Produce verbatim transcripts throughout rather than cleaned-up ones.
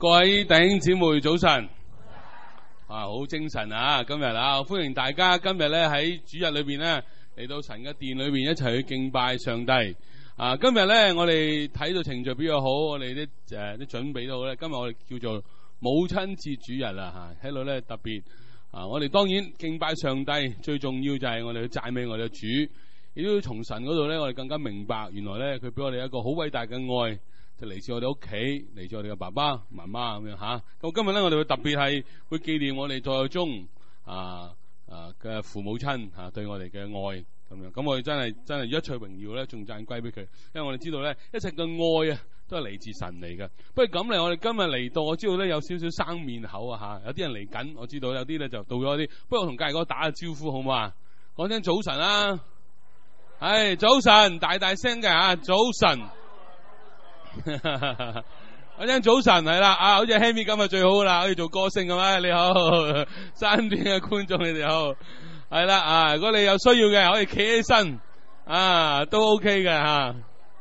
各位弟兄姊妹早晨，啊好精神啊！今日啊，歡迎大家今日咧喺主日裏邊咧嚟到神嘅殿裏邊一齊去敬拜上帝。啊，今日咧我哋睇到程序比較好，我哋啲誒啲準備都好咧。今日我哋叫做母親節主日啊，嚇喺度咧特別啊！我哋當然敬拜上帝，最重要就係我哋去讚美我哋嘅主，亦都從神嗰度咧，我哋更加明白原來咧佢俾我哋一個好偉大嘅愛。就嚟自我哋屋企，嚟自我哋嘅爸爸媽媽咁樣吓。咁今日咧，我哋會特別係會紀念我哋在中啊啊嘅父母親吓、啊、對我哋嘅愛咁樣。咁我哋真係真係一切榮耀咧，仲讚歸俾佢。因為我哋知道咧，一切嘅愛啊，都係嚟自神嚟嘅。不如咁嚟，我哋今日嚟到，我知道咧有少少生面口啊吓，有啲人嚟緊，我知道有啲咧就到咗啲。不如我同隔籬哥打個招呼好唔好啊？講聲早晨啦，係早晨，大大聲嘅吓，早晨。我聽早晨係啦，啊，好似 Henry 今日最好啦，可以做歌星咁啊！你好，身邊嘅觀眾你哋好，係啦啊！如果你有需要嘅，可以企起身啊，都 OK 嘅吓。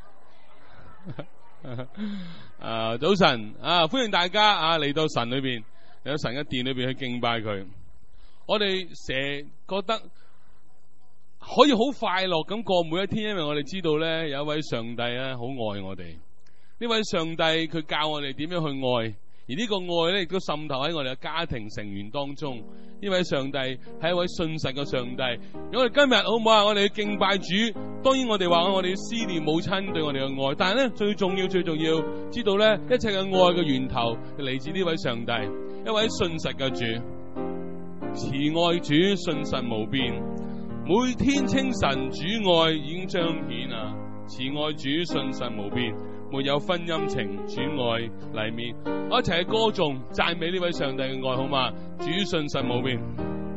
啊，早晨啊，歡迎大家啊嚟到神裏邊，嚟到神嘅殿裏邊去敬拜佢。我哋成日覺得可以好快樂咁過每一天，因為我哋知道咧有一位上帝咧好愛我哋。呢位上帝佢教我哋點樣去愛，而呢個愛咧亦都滲透喺我哋嘅家庭成員當中。呢位上帝係一位信實嘅上帝。如果我哋今日好唔好啊？我哋去敬拜主，當然我哋話我哋要思念母親對我哋嘅愛，但係咧最重要最重要知道咧一切嘅愛嘅源頭嚟自呢位上帝，一位信實嘅主，慈愛主，信實無變。每天清晨主愛已經彰顯啊！慈愛主，信實無變。沒有婚姻情，主愛黎面，我一齊去歌頌讚美呢位上帝嘅愛，好嘛？主信實無變，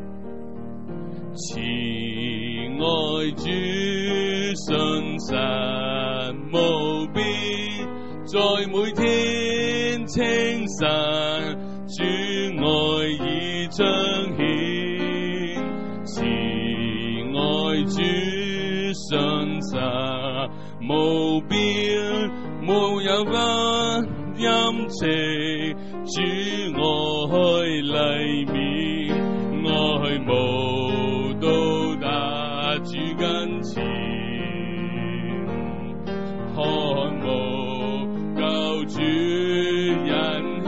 慈愛主信實無變，在每天清晨，主愛已彰顯，慈愛主信實無變。沒有不陰情，主愛黎面，愛慕到達主跟前，看慕救主人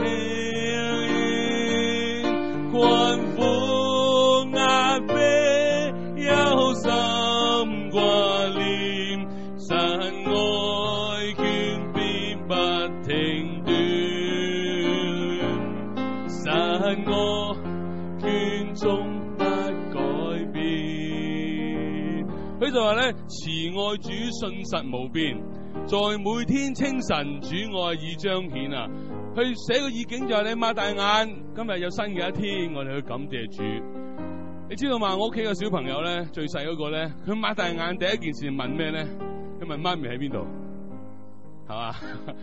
輕，困苦壓迫憂心掛念，神愛眷變不停斷，神愛眷終不改變。佢就話咧，慈愛主信實無變，在每天清晨主愛已彰顯啊！佢寫個意境就係你擘大眼，今日有新嘅一天，我哋去感謝主。你知道嘛？我屋企個小朋友咧，最細嗰個咧，佢擘大眼第一件事問咩咧？佢問媽咪喺邊度，係嘛？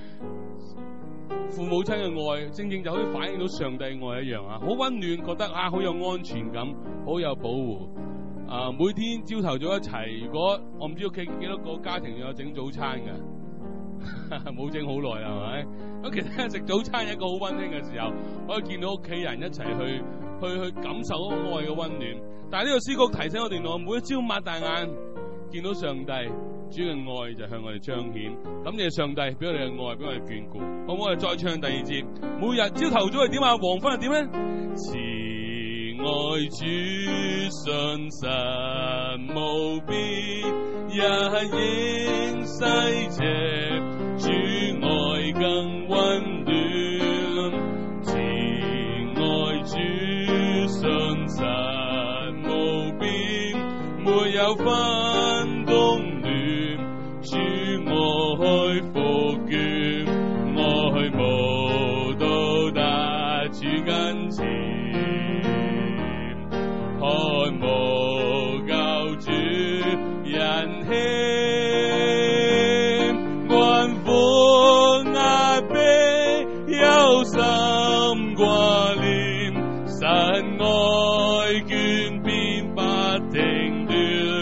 父母親嘅愛，正正就可以反映到上帝愛一樣啊！好溫暖，覺得啊好有安全感，好有保護。啊，每天朝頭早一齊，如果我唔知屋企幾多個家庭有整早餐嘅，冇整好耐係咪？咁其實食早餐係一個好溫馨嘅時候，可以見到屋企人一齊去去去感受嗰個愛嘅溫暖。但係呢個詩歌提醒我哋，我每一朝擘大眼見到上帝。主嘅愛就向我哋彰顯，感謝上帝俾我哋嘅愛，俾我哋眷顧。好唔好？我哋再唱第二節。每日朝頭早係點啊？黃昏係點咧？慈愛主信實無變，日映西斜，主愛更溫暖。慈愛主信實無變，沒有分冬。主愛復眷，愛慕到達主跟前，看慕救主人輕，困苦壓迫憂心掛念，神愛眷變不停斷。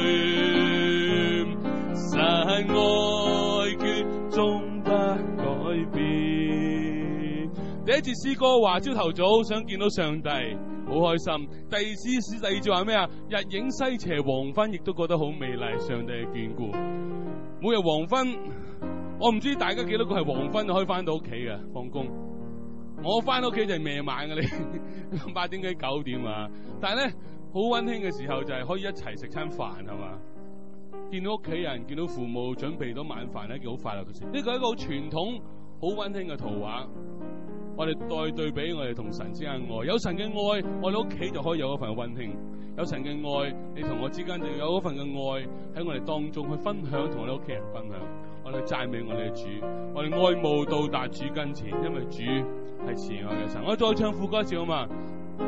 愛眷終不改變。第一節詩歌話朝頭早想見到上帝，好開心。第二詩第二節話咩啊？日影西斜，黃昏亦都覺得好美麗，上帝嘅眷顧。每日黃昏，我唔知大家幾多個係黃昏就可以翻到屋企嘅放工。我翻到屋企就係夜晚嘅，你八點幾九點啊。但係咧好溫馨嘅時候就係可以一齊食餐飯，係嘛？見到屋企人，見到父母準備到晚飯係一件好快樂嘅事。呢個係一個好傳統、好溫馨嘅圖畫。我哋再對比我哋同神之間嘅愛，有神嘅愛，我哋屋企就可以有一份溫馨；有神嘅愛，你同我之間就有一份嘅愛喺我哋當中去分享，同我哋屋企人分享。我哋讚美我哋嘅主，我哋愛慕到達主跟前，因為主係慈愛嘅神。我再唱副歌一次好嘛？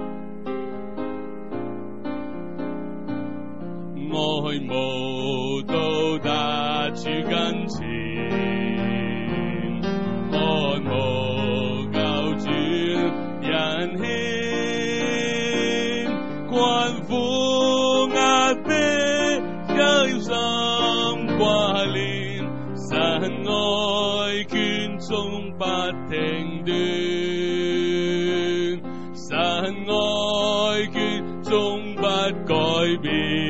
愛慕到達主跟前，愛慕救主人牽，困苦壓迫憂心掛念，神愛眷蹤不停斷，神愛眷蹤不改變。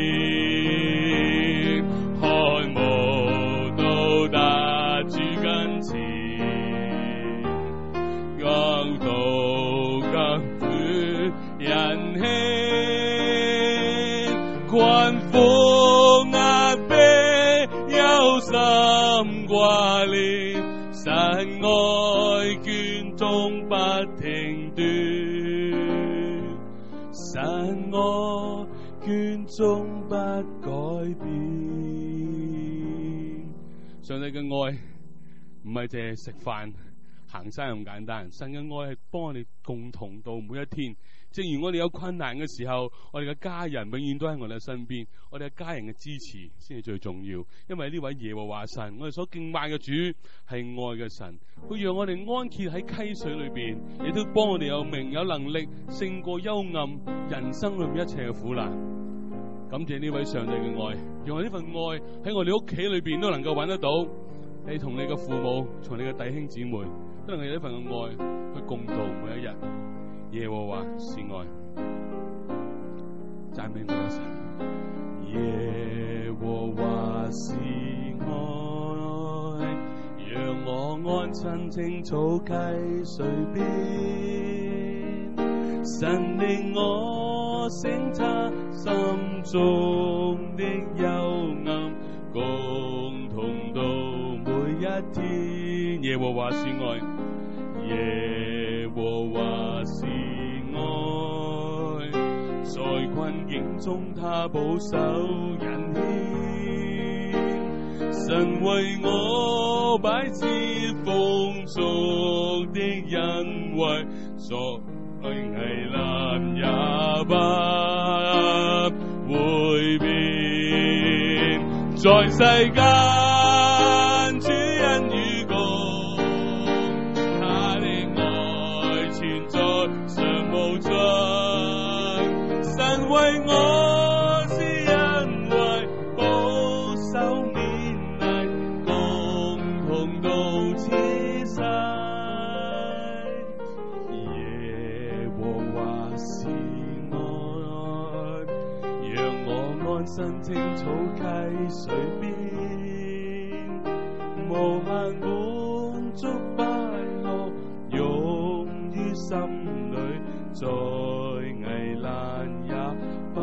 困苦壓迫憂心掛念，神愛眷蹤不停斷，神愛眷蹤不改變。上帝嘅愛唔係淨係食飯行山咁簡單，神嘅愛係幫我哋共同到每一天。正如我哋有困難嘅時候，我哋嘅家人永遠都喺我哋身邊，我哋嘅家人嘅支持先係最重要。因為呢位耶和華神，我哋所敬拜嘅主係愛嘅神，佢讓我哋安歇喺溪水裏邊，亦都幫我哋有名有能力勝過幽暗人生裏面一切嘅苦難。感謝呢位上帝嘅愛，讓我呢份愛喺我哋屋企裏邊都能夠揾得到。你同你嘅父母，同你嘅弟兄姊妹都能夠有呢份嘅愛去共度每一日。耶和華是愛，讚美我嘅神。耶和華是愛，讓我安身青草溪水邊，神令我省察心中的幽暗，共同度每一天。耶和華是愛，耶和華是愛，在困境中他保守人牽，神為我擺設豐足的恩惠，在危難也不會變，在世間主恩與共，他的愛存在常無盡，神為我施恩惠，保守勉勵，共同度此世。耶和華是愛，讓我安身青草溪水邊，無限滿足快樂湧於心裏，在危難也不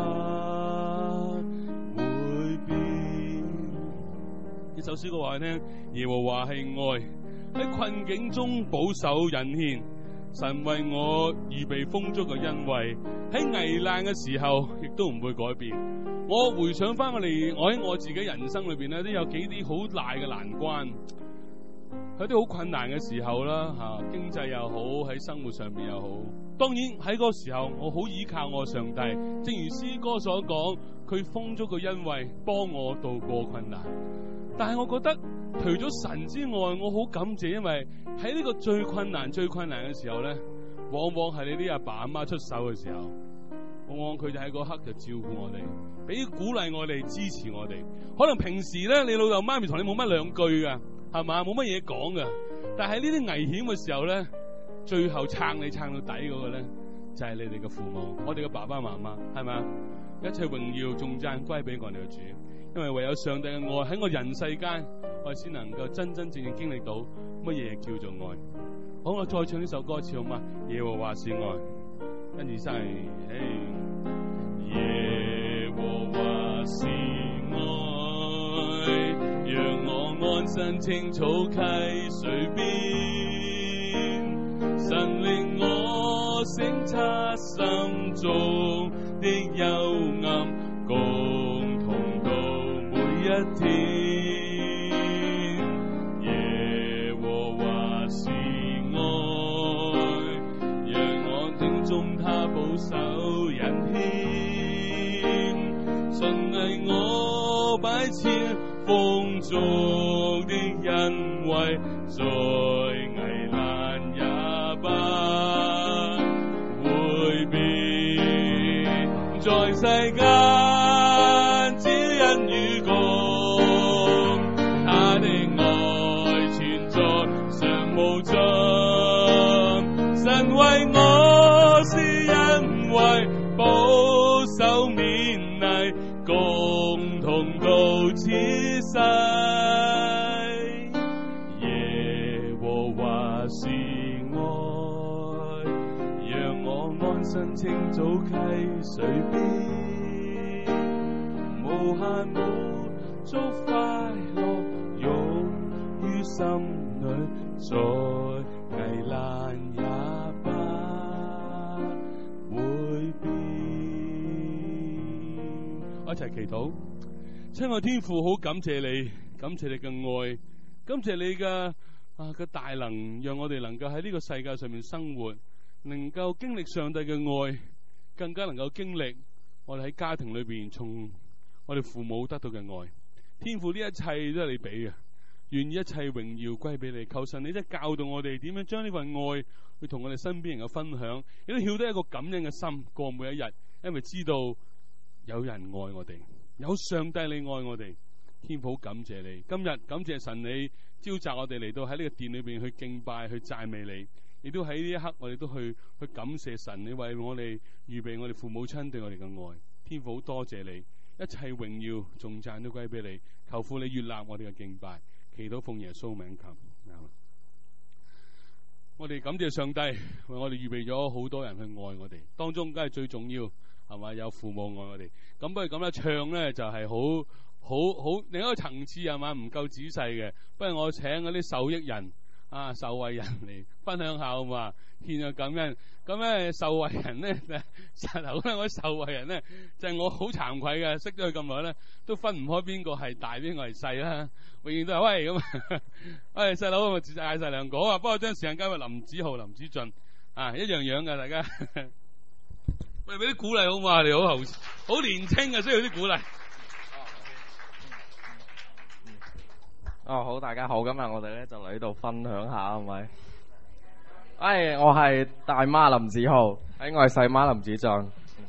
會變。呢首詩歌話你聽，耶和華係愛，喺困境中保守引牽，神為我預備豐足嘅恩惠，喺危難嘅時候亦都唔會改變。我回想翻我哋，我喺我自己人生裏邊咧，都有幾啲好大嘅難關，有啲好困難嘅時候啦，吓、啊、經濟又好，喺生活上邊又好。當然喺嗰個時候，我好依靠我上帝，正如詩歌所講，佢豐足嘅恩惠幫我渡過困難。但係我覺得除咗神之外，我好感謝，因為喺呢個最困難、最困難嘅時候咧，往往係你啲阿爸阿媽出手嘅時候，往往佢就喺嗰刻就照顧我哋，俾鼓勵我哋，支持我哋。可能平時咧，你老豆媽咪同你冇乜兩句噶，係嘛，冇乜嘢講噶。但係呢啲危險嘅時候咧， 最後撐你撐到底嗰個咧，就係、是、你哋嘅父母，我哋嘅爸爸媽媽，係咪啊？一切榮耀頌讚歸俾我哋嘅主，因為唯有上帝嘅愛喺我人世間，我哋先能夠真真正正經歷到乜嘢叫做愛。好，我再唱呢首歌詞好嗎？耶和華是愛，跟住真係，耶和華是愛，讓我安身青草溪水邊，神令我省察心中的幽暗，共同度每一天。耶和華是愛，讓我聽中他保守引牽，順利我擺設豐足的恩惠，在危難也不會變，在世間只因與共，他的愛存在常無盡，神為我是因為保守勉勵，共同度此世。耶和華是愛，讓我安身青草溪水邊，無限無足快樂湧於心裏，在危難也不會變。我一齊祈禱。親愛天父，好感謝你，感謝你嘅愛，感謝你嘅啊嘅大能，讓我哋能夠喺呢個世界上面生活，能夠經歷上帝嘅愛，更加能夠經歷我哋喺家庭裏邊從我哋父母得到嘅愛。天父，呢一切都係你俾嘅，願意一切榮耀歸俾你。求神你真係教導我哋點樣將呢份愛去同我哋身邊人嘅分享，亦都曉得一個感恩嘅心過每一日，因為知道有人愛我哋，有上帝你愛我哋。天父感謝你，今日感謝神你召集我哋嚟到喺呢個殿裏邊去敬拜去讚美你，亦都喺呢一刻我哋都去去感謝神你為我哋預備我哋父母親對我哋嘅愛。天父好多謝你，一切榮耀頌讚都歸俾你。求父你悅納我哋嘅敬拜，祈禱奉耶穌名求。我哋感謝上帝為我哋預備咗好多人去愛我哋，當中梗係最重要係咪有父母愛我哋？咁不如咁咧，唱咧就係好好好另一個層次係嘛，唔夠仔細嘅。不如我請嗰啲受益人啊、受惠人嚟分享下好嘛，獻個感恩。咁咧受惠人咧，實頭咧我啲受惠人咧，就係、是、我好慚愧嘅，識咗佢咁耐咧，都分唔開邊個係大邊個係細啦。永遠都係喂咁，喂細佬咪嗌晒兩個啊！幫我將時間交俾林子豪、林子俊啊，一樣樣嘅大家。喂，俾啲鼓勵好嘛？你好後好年青嘅，需要啲鼓勵。 哦，好，大家好，今日我哋咧就嚟呢度分享下，係咪？哎，我係大媽林子豪，哎，我係細媽林子俊。嗯，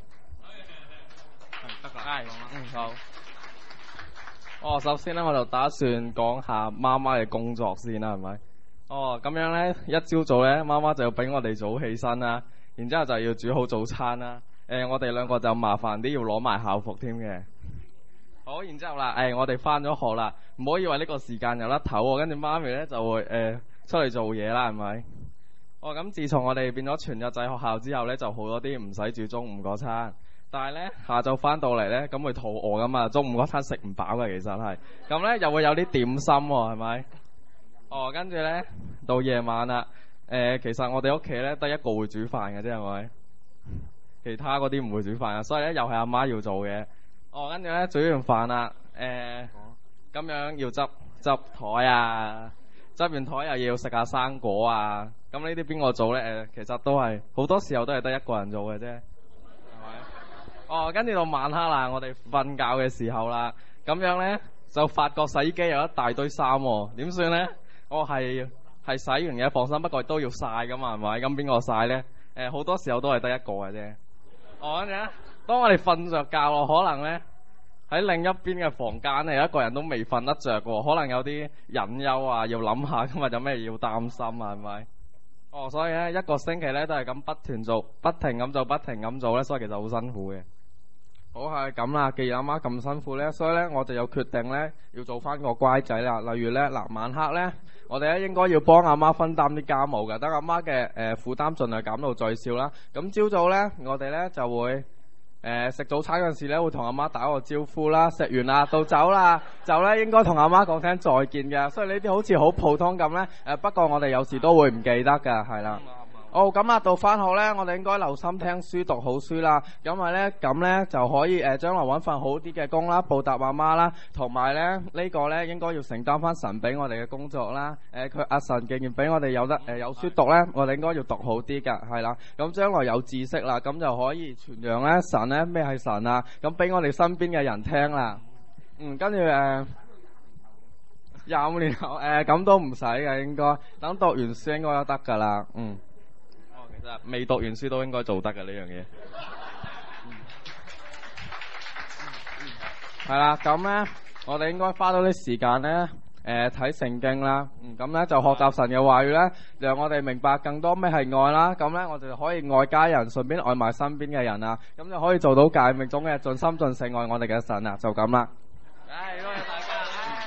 得噶，哎，嗯，好。哦，首先咧，我就打算講下媽媽嘅工作先啦，係咪？哦，咁樣咧，一朝早咧，媽媽就要俾我哋早起身啦，然之後就要煮好早餐啦。誒、呃，我哋兩個就麻煩啲，要攞埋校服添嘅。好，然之後啦，誒、哎，我哋翻咗學啦，唔好以為呢個時間有得唞喎，跟住媽咪咧就會誒、呃、出嚟做嘢啦，係咪？哦，咁自從我哋變咗全日制學校之後咧，就好多啲唔使煮中午嗰餐。但係咧，下晝翻到嚟咧，咁會肚餓噶嘛，中午嗰餐食唔飽嘅，其實係。咁咧又會有啲點心喎，係咪？哦，跟住咧到夜晚啦，誒、呃，其實我哋屋企咧得一個會煮飯嘅啫，係咪？其他嗰啲唔會煮飯啊，所以咧又係阿媽要做嘅。哦，跟住咧煮完飯啦，誒、呃，咁樣要執執台啊，執完台又要食下生果啊。咁呢啲邊個做咧？誒、呃，其實都係好多時候都係得一個人做嘅啫。哦，跟住到晚黑啦，我哋瞓覺嘅時候啦，咁樣咧就發覺洗衣機有一大堆衫喎，點算咧？我係係洗完嘅，放心，不過都要曬噶嘛，係咪？咁邊個曬咧？誒、呃，好多時候都係得一個嘅啫。哦，跟住咧，當我哋瞓着覺咯，可能咧喺另一邊嘅房間咧，有一個人都未瞓得着喎，可能有啲隱憂啊，要諗下今日有咩要擔心啊，係咪？ 哦，所以咧一個星期咧都係咁不斷做，不停咁做，不停咁做咧，所以其實好辛苦嘅。好係咁啦，既然阿媽咁辛苦咧，所以咧我哋又決定咧要做翻個乖仔啦。例如咧嗱，晚黑咧我哋咧應該要幫阿媽分擔啲家務嘅，等阿媽嘅誒負擔盡量減到最少啦。咁朝早咧我哋咧就會誒食、呃、早餐嗰陣時咧會同阿媽打個招呼啦，食完啦到走啦，就咧應該同阿媽講聲再見嘅。所以呢啲好似好普通咁咧，誒不過我哋有時都會唔記得㗎，係啦。哦，咁啊，到翻學咧，我哋應該留心聽書，讀好書啦。因為咧，咁咧就可以誒，將來揾份好啲嘅工啦，報答阿媽啦。同埋咧，呢個咧應該要承擔翻神俾我哋嘅工作啦。誒，佢阿神既然俾我哋有得誒有書讀咧，我哋應該要讀好啲㗎，係啦。咁將來有知識啦，咁就可以傳揚咧神咧咩係神啊，咁俾我哋身邊嘅人聽啦。嗯，跟住誒廿五年後誒咁都唔使嘅，應該等讀完書應該都得㗎啦。嗯。未讀完書都應該做得嘅呢樣嘢。係啦，咁咧我哋應該花多啲時間咧，誒睇聖經啦。嗯，咁咧就學習神嘅話語咧，讓我哋明白更多咩係愛啦。咁咧我哋就可以愛家人，順便愛埋身邊嘅人啊。咁就可以做到誡命中嘅盡心盡性愛我哋嘅神啊。就咁啦。唉，多謝大家。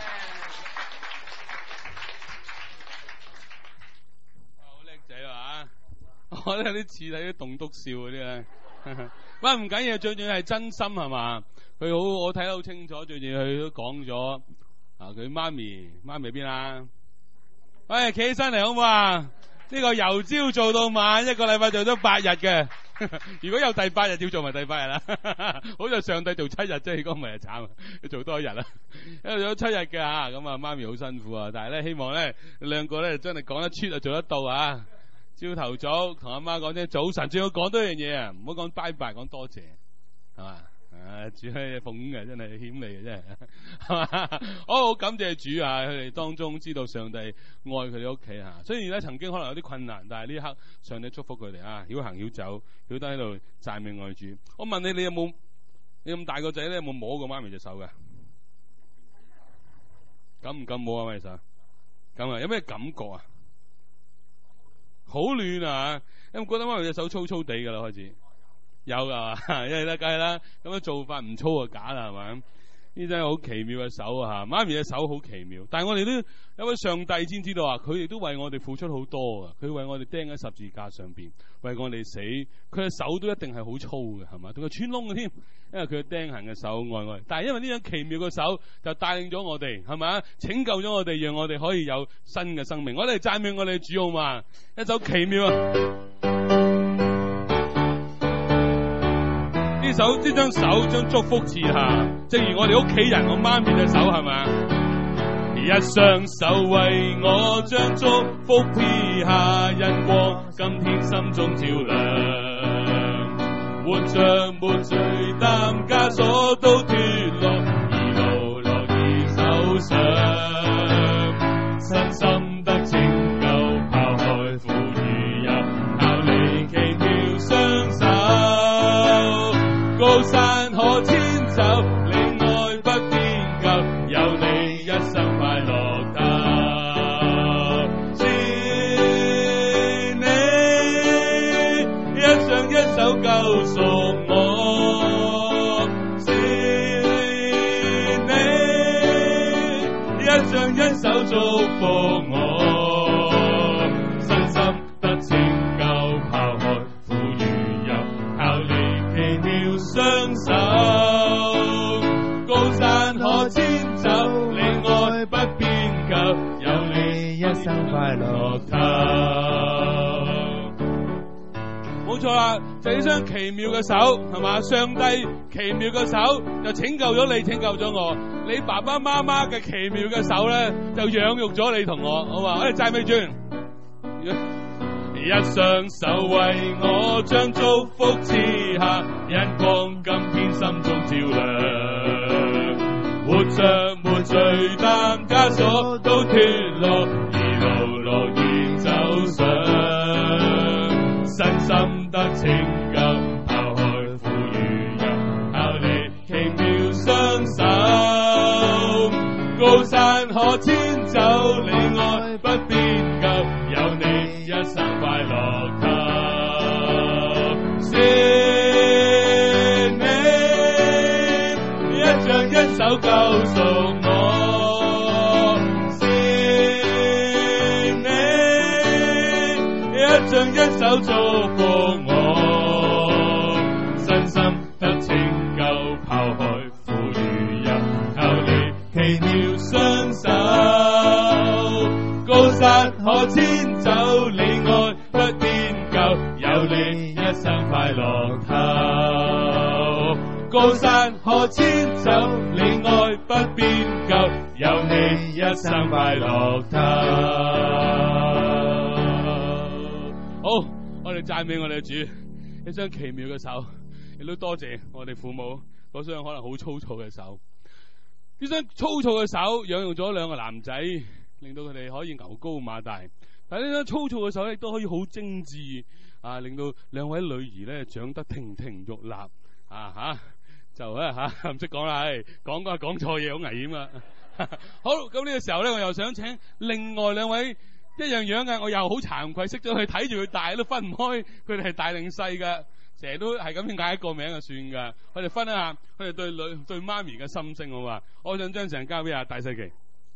我覺得有啲似睇啲棟篤笑嗰啲咧，喂唔緊要，最重要係真心係嘛？佢好，我睇得好清楚，最重要佢都講咗啊，佢媽咪媽咪邊啊？喂，企起身嚟好唔好啊？呢個由朝做到晚，一個禮拜做咗八日嘅，如果有第八日要做埋第八日啦。好在上帝做七日啫，如果唔係就慘，要做多一日啦。因為做咗七日嘅嚇，咁啊媽咪好辛苦啊，但係咧希望咧兩個咧真係講得出啊，做得到啊！朝頭早同阿媽講聲早晨，最好講多樣嘢啊！唔好講拜拜，講多謝，係嘛？啊，主係奉嘅，真係險嚟嘅，真係，係嘛？好好感謝主啊！佢哋當中知道上帝愛佢哋屋企嚇，雖然咧曾經可能有啲困難，但係呢一刻上帝祝福佢哋啊！曉行曉走，曉得喺度讚美愛主。我問你，你有冇你咁大個仔咧？有冇摸過媽咪隻手嘅？敢唔敢摸啊？媽咪手？咁啊？有咩感覺啊？好暖啊！咁覺得媽咪隻手粗粗地噶啦，開始有噶，因為咧梗係啦，咁樣做法唔粗就假啦，係咪？呢真係好奇妙嘅手啊！媽咪嘅手好奇妙，但係我哋都有位上帝先知道啊，佢哋都為我哋付出好多啊！佢為我哋釘喺十字架上邊，為我哋死，佢嘅手都一定係好粗嘅，係嘛？仲係穿窿嘅添，因為佢嘅釘痕嘅手愛我哋。但係因為呢樣奇妙嘅手，就帶領咗我哋，係咪？拯救咗我哋，讓我哋可以有新嘅生命。我哋讚美我哋主好嘛？一首奇妙啊！呢手呢張手將祝福賜下，正如我哋屋企人，我媽咪隻手係嘛？一雙手為我將祝福賜下，恩光今天心中照亮，活着沒罪擔枷鎖都脱落，而路落已手上，身心得拯救，拋開苦與憂，靠你奇妙雙手，高山可遷走，你愛不變舊，有你一生快樂透。是你一雙一手救贖我，是你一雙一手祝福我，身心得拯救，拋開苦與憂，靠你奇妙雙手，高山可遷走，你愛不變舊，有你一生快樂透。冇錯啦，就呢雙奇妙嘅手，係嘛？上帝奇妙嘅手就拯救咗你，拯救咗我。你爸爸媽媽嘅奇妙嘅手咧，就養育咗你同我，好嘛？我哋讚美主。一雙手為我將祝福賜下，恩光今天心中照亮，活着沒罪擔枷鎖都脱落，而路樂意走上，身心得拯救，拋開苦與憂，靠你奇妙雙手，高山可遷走，你愛不變舊，有你一生快樂贖我，是你一掌一手祝福我，身心得拯救，拋開苦與憂，靠你奇妙雙手，高山可遷走，你愛不變舊，有你一生快樂透。高山可遷走，你愛不變舊，有你一生快樂透。好，我哋讚美我哋嘅主，一雙奇妙嘅手，亦都多謝我哋父母嗰雙可能好粗糙嘅手。呢雙粗糙嘅手養育咗兩個男仔，令到佢哋可以牛高馬大。但係呢雙粗糙嘅手亦都可以好精緻啊，令到兩位女兒咧長得亭亭玉立啊吓，就咧吓唔識講啦，係講講講錯嘢好危險啊！好，咁呢個時候咧，我又想請另外兩位一樣樣嘅，我又好慚愧，識咗佢睇住佢大都分唔開，佢哋係大定細㗎。成日都係咁嗌一個名就算噶，我哋分一下佢哋對女對媽咪嘅心聲好嘛？我想將成交俾阿大細琪。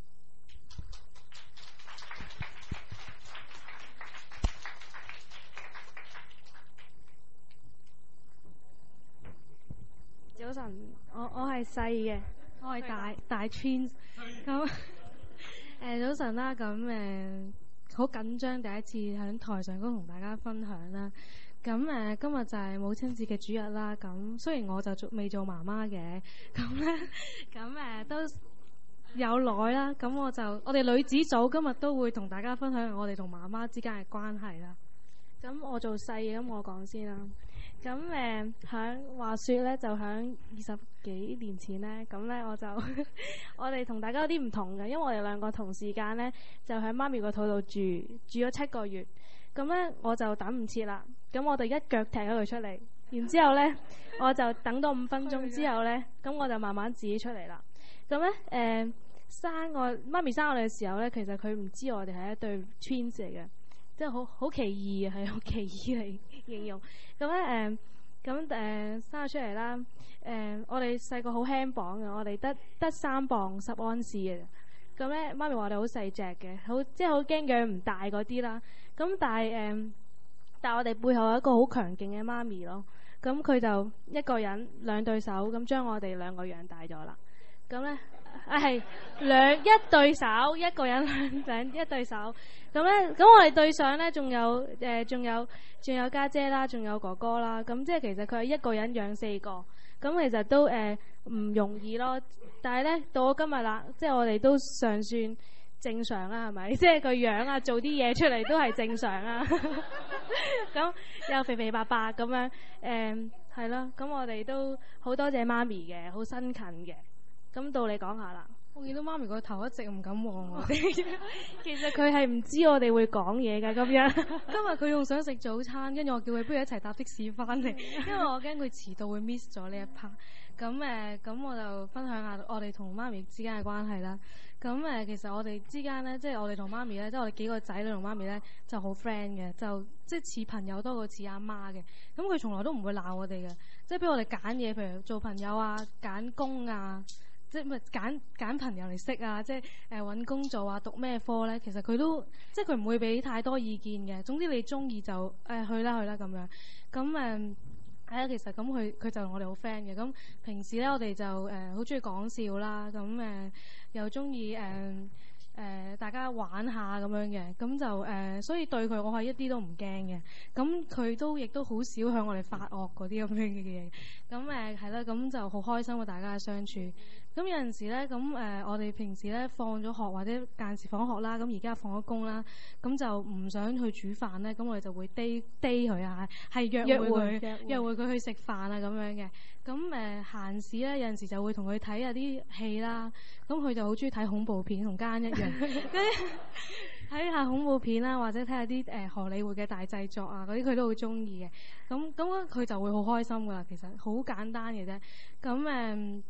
早晨，我我係細嘅，我係大大 twins。咁誒早晨啦，咁誒好緊張，第一次喺台上高同大家分享啦。咁誒、呃、今日就係母親節嘅主日啦，咁雖然我就做未做媽媽嘅，咁咧咁誒都有耐啦，咁我就我哋女子組今日都會同大家分享我哋同媽媽之間嘅關係啦。咁我做細嘅，咁我講先啦。咁誒響話說咧，就響二十幾年前咧，咁咧我就我哋同大家有啲唔同嘅，因為我哋兩個同時間咧就喺媽咪個肚度住住咗七個月。咁咧我就等唔切啦，咁我哋一腳踢咗佢出嚟，然之後咧我就等多五分鐘之後咧，咁我就慢慢自己出嚟啦。咁咧誒生我媽咪生我哋嘅時候咧，其實佢唔知我哋係一對 twins 嚟嘅，即係好好奇異啊，係好奇異嚟形容。咁咧誒咁誒生咗出嚟啦，誒、呃、我哋細個好輕磅嘅，我哋得得三磅十安士嘅。咁咧媽咪話我哋好細隻嘅，好即係好驚養唔大嗰啲啦。咁但係誒、嗯，但係我哋背後有一個好強勁嘅媽咪咯。咁佢就一個人兩對手咁將我哋兩個養大咗啦。咁咧啊係兩一對手一個人兩一對手。咁咧咁我哋對上咧仲有誒仲、呃、有仲有家姐啦，仲有哥哥啦。咁即係其實佢係一個人養四個。咁其實都誒唔、呃、容易咯。但係咧到咗今日啦，即係我哋都尚算正常啦，係咪？即係個樣啊，做啲嘢出嚟都係正常啊。咁又肥肥白白咁樣，誒係咯。咁我哋都好多謝媽咪嘅，好辛勤嘅。咁到你講下啦。我見到媽咪個頭一直唔敢望我哋。其實佢係唔知我哋會講嘢㗎咁樣。今日佢仲想食早餐，跟住我叫佢不如一齊搭的士翻嚟，因為我驚佢遲到會 miss 咗呢一 part。咁誒，咁我就分享下我哋同媽咪之間嘅關係啦。咁誒，其實我哋之間咧，即係我哋同媽咪咧，即係我哋幾個仔女同媽咪咧，就好 friend 嘅，就即係似朋友多過似阿媽嘅。咁佢從來都唔會鬧我哋嘅，即係俾我哋揀嘢，譬如做朋友啊、揀工啊，即係咪揀揀朋友嚟識啊，即係誒揾工做啊、讀咩科咧，其實佢都即係佢唔會俾太多意見嘅。總之你中意就誒、哎、去啦去啦咁樣。咁誒。係啊，其實咁佢佢就同我哋好 friend 嘅。咁平時咧，我哋就誒好中意講笑啦。咁誒、呃、又中意誒誒大家玩下咁樣嘅。咁就誒、呃，所以對佢我係一啲都唔驚嘅。咁佢都亦都好少向我哋發惡嗰啲咁樣嘅嘢。咁誒係啦，咁就好開心喎，大家嘅相處。咁有陣時咧，咁誒、呃、我哋平時咧放咗學或者間時放學啦，咁而家放咗工啦，咁就唔想去煮飯咧，咁我哋就會 day day 佢啊，係約會佢約會佢去食飯啊咁樣嘅。咁誒閒時咧，有陣時就會同佢睇下啲戲啦。咁佢就好中意睇恐怖片，同家人一樣。睇下恐怖片啦，或者睇下啲誒荷里活嘅大製作啊，嗰啲佢都好中意嘅。咁咁佢就會好開心噶啦。其實好簡單嘅啫。咁誒。呃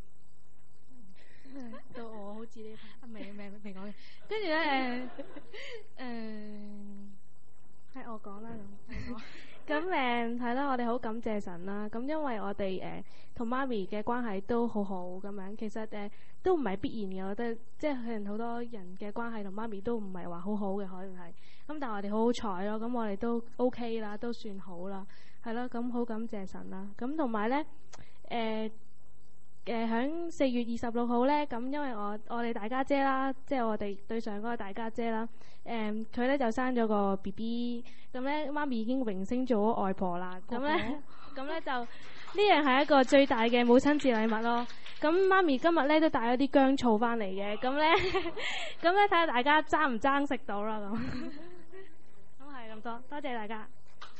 到我好似呢排未未未講嘅，跟住咧誒誒係我講啦咁， 咁誒係啦，我哋好感謝神啦。咁因為我哋誒同媽咪嘅關係都好好咁樣，其實誒、呃、都唔係必然嘅。我覺得即係可能好多人嘅關係同媽咪都唔係話好好嘅，可能係。咁但係我哋好好彩咯，咁我哋都 OK 啦，都算好啦，係咯。咁好感謝神啦。咁同埋咧誒誒喺四月二十六號咧，咁因為我我哋大家姐啦，即係我哋對上嗰個大家姐啦。誒佢咧就生咗個 B B， 咁咧媽咪已經榮升做咗外婆啦。咁咧咁咧就呢樣係一個最大嘅母親節禮物咯。咁媽咪今日咧都帶咗啲薑醋翻嚟嘅，咁咧咁咧睇下大家爭唔爭食到啦咁。咁係咁多，多謝大家。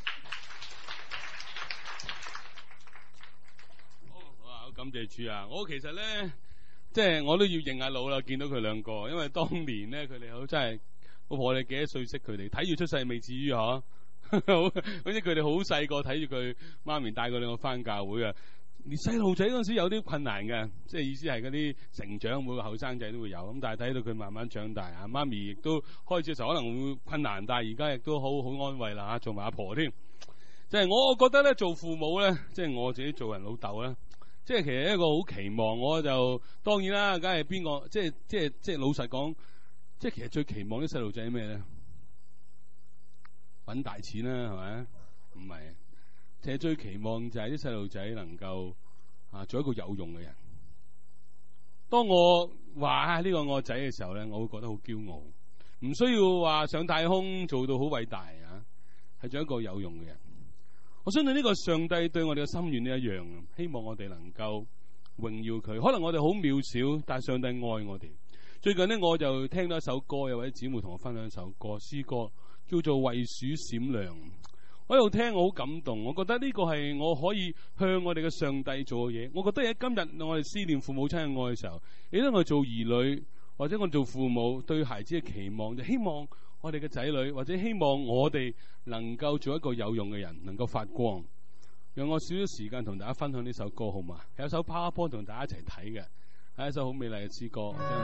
好，好啊，好感謝主啊！我其實咧，即係我都要認下老啦，見到佢兩個，因為當年咧佢哋好真係。老婆，我哋幾多歲識佢哋？睇住出世未至於嗬，好似佢哋好細個睇住佢媽咪帶佢兩個翻教會啊！連細路仔嗰陣時有啲困難嘅，即係意思係嗰啲成長，每個後生仔都會有咁，但係睇到佢慢慢長大啊，媽咪亦都開始嘅時候可能會困難，但係而家亦都好好安慰啦嚇，做埋阿婆添。即係我覺得咧，做父母咧，即係我自己做人老豆咧，即係其實一個好期望，我就當然啦，梗係邊個？即係即係即係老實講。即係其實最期望啲細路仔咩咧？揾大錢啦，係咪？唔係，其實最期望就係啲細路仔能夠啊做一個有用嘅人。當我話呢個我仔嘅時候咧，我會覺得好驕傲，唔需要話上太空做到好偉大啊，係做一個有用嘅人。我相信呢個上帝對我哋嘅心願都一樣，希望我哋能夠榮耀佢。可能我哋好渺小，但係上帝愛我哋。最近呢，我就聽到一首歌，有位姊妹同我分享一首歌，詩歌叫做《為鼠閃亮》。我喺度聽，我好感動。我覺得呢個係我可以向我哋嘅上帝做嘅嘢。我覺得喺今日我哋思念父母親嘅愛嘅時候，亦都我哋做兒女或者我哋做父母對孩子嘅期望，就希望我哋嘅仔女或者希望我哋能夠做一個有用嘅人，能夠發光。讓我少少時間同大家分享呢首歌好嘛？有首 PowerPoint 同大家一齊睇嘅。係一首好美麗嘅詩歌，真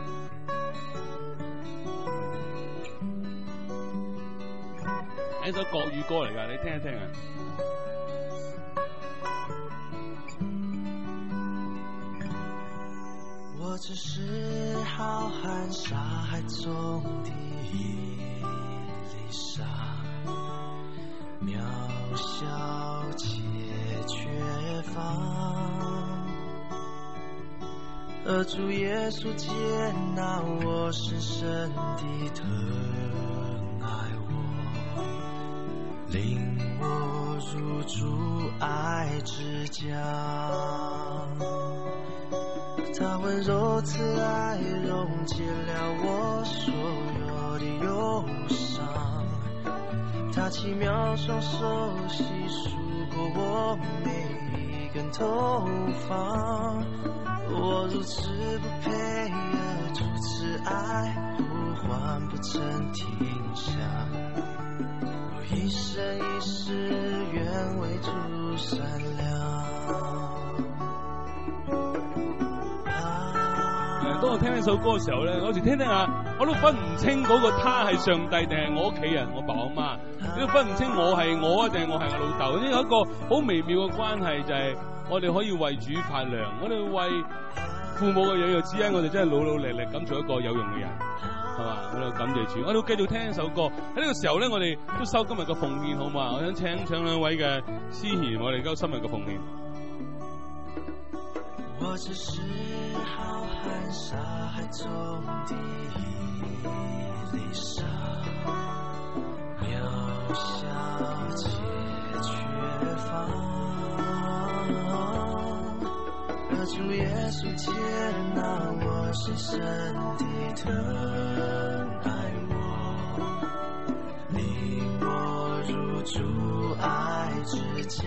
係係一首國語歌嚟㗎，你聽一聽啊！ 我只是浩瀚沙海中的一粒沙，渺小且缺乏。而主耶穌接納我，深深地疼愛我，領我入主愛之家。他溫柔慈愛溶解了我所有的憂傷，他奇妙雙手細數過我每一根頭髮。我如此不配，而主慈愛呼喚不曾停下，我一生一世願為主閃亮。 當我聽呢首歌嘅時候咧，有時聽聽下，我都分唔清嗰個他係上帝定係我屋企人，我爸我媽，你都分唔清我係我啊定係我係我老豆。呢有一個好微妙嘅關係，就係我哋可以為主發亮，我哋為父母嘅養育之恩，我哋真係努努力力咁做一個有用嘅人，係嘛？我哋感謝主，我哋繼續聽一首歌。喺呢個時候咧，我哋都收今日嘅奉獻，好嘛？我想請請兩位嘅司儀，我哋交今日嘅奉獻。 我只是浩瀚沙海中的一粒沙，渺小且缺乏。而主耶穌接納我，深深地疼愛我，領我入主愛之家。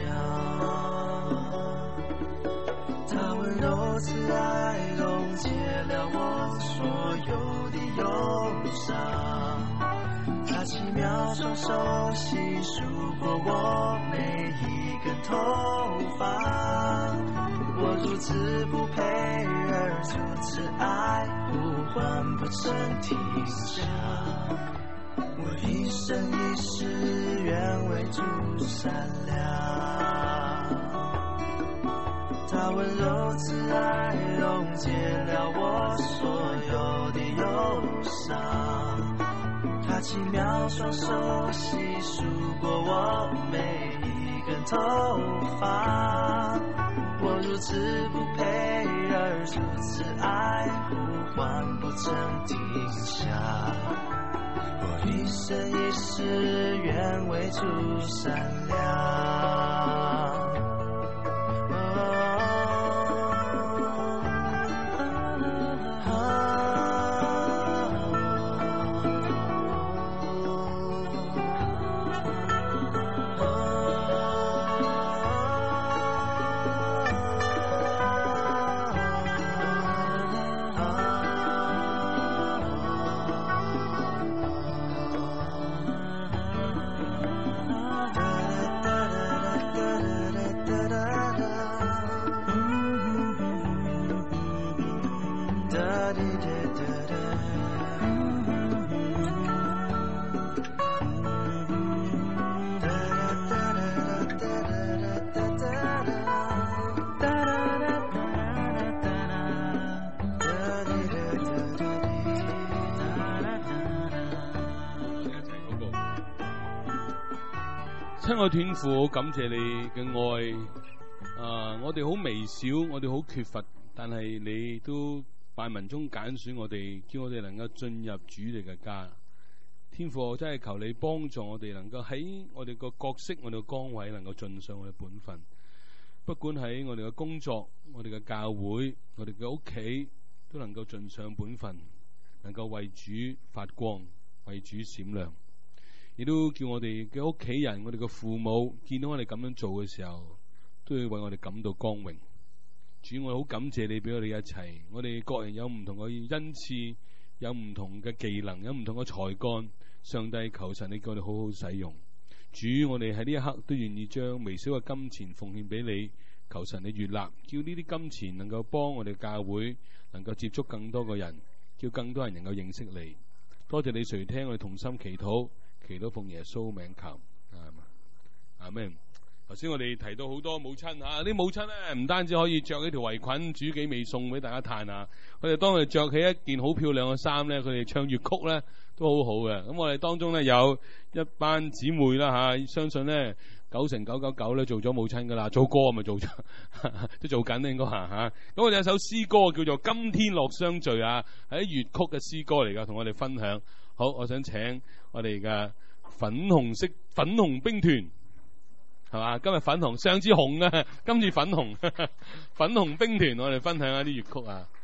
他溫柔慈愛溶解了我所有的憂傷，他奇妙雙手細數過我每一根頭髮。我如此不配，而主慈愛呼喚不曾停下，我我一生一世愿为主善良，他温柔慈爱溶解了我所有的忧伤，他奇妙双手细数过我每一根头发，我如此不配而如此爱，呼唤不曾停下，我一生一世愿为主善良。 親愛天父，好感謝你嘅愛。啊，我哋好微小，我哋好缺乏，但係你都萬民中揀選我哋，叫我哋能夠進入主你嘅家。天父，我真係求你幫助我哋，能夠喺我哋個角色、我哋個崗位，能夠盡上我哋本分。不管喺我哋嘅工作、我哋嘅教會、我哋嘅屋企，都能夠盡上本分，能夠為主發光，為主閃亮。亦都叫我哋嘅屋企人、我哋嘅父母見到我哋咁樣做嘅時候，都要為我哋感到光榮。主，我好感謝你俾我哋一齊，我哋各人有唔同嘅恩賜，有唔同嘅技能，有唔同嘅才幹。上帝，求神你叫我哋好好使用。主，我哋喺呢一刻都願意將微小嘅金錢奉獻俾你，求神你悅納，叫呢啲金錢能夠幫我哋教會能夠接觸更多嘅人，叫更多人能夠認識你。多謝你垂聽我哋同心祈禱。祈禱奉耶穌名求，阿們。頭先我哋提到好多母親嚇，啲母親咧唔單止可以着呢條圍裙煮幾味餸俾大家嘆下，佢哋當佢哋着起一件好漂亮嘅衫咧，佢哋唱粵曲咧都好好嘅。咁我哋當中咧有一班姊妹啦嚇，相信咧九成九九九咧做咗母親噶啦，做歌咪做咗，都做緊應該嚇嚇。咁我哋有首詩歌叫做《今天樂相聚》啊，係粵曲嘅詩歌嚟㗎，同我哋分享。好，我想請我哋嘅粉紅色粉紅兵團係嘛？今日粉紅，上次紅啊，今次粉紅，粉紅兵團，我哋分享一啲粵曲啊。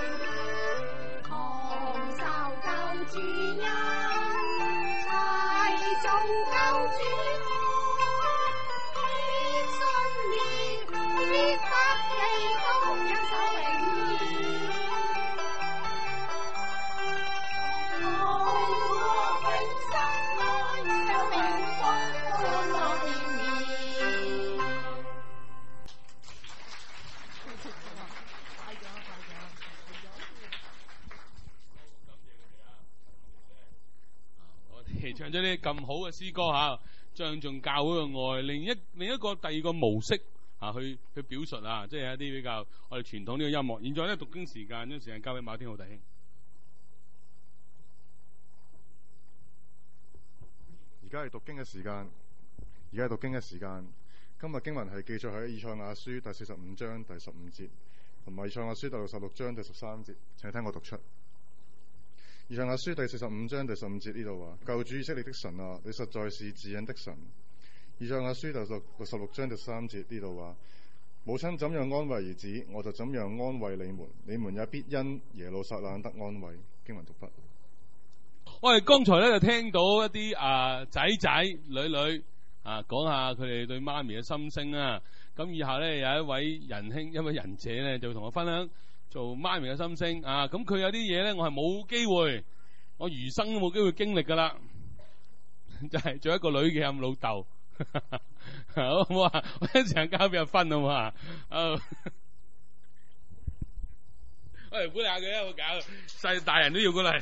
主恩，齊唱咗啲咁好嘅詩歌嚇，彰盡教會嘅愛。另一另一個第二個模式啊，去去表述啊，即係一啲比較我哋傳統呢個音樂。現在咧讀經時間，將時間交俾馬天浩弟兄。 而家係讀經嘅時間，而家係讀經嘅時間。今日經文係記載喺以賽亞書第四十五章第十五節，同埋以賽亞書第六十六章第十三節。請聽我讀出。以賽亞書第四十五章第十五節呢度話：救主以色列的神啊，你實在是至恩的神。以賽亞書第六十六章第三節呢度話：母親怎樣安慰兒子，我就怎樣安慰你們，你們也必因耶路撒冷得安慰。經文讀畢。 我哋剛才咧就聽到一啲啊仔仔女女啊講下佢哋對媽咪嘅心聲啊。咁以下咧有一位仁兄，一位仁姐咧就同我分享做媽咪嘅心聲啊。咁佢有啲嘢咧，我係冇機會，我餘生都冇機會經歷噶啦，就係、是、做一個女嘅咁老豆。好唔好啊？我一陣間交俾阿芬好唔好啊？哦，我嚟鼓勵下佢啊！我搞細大人都要鼓勵。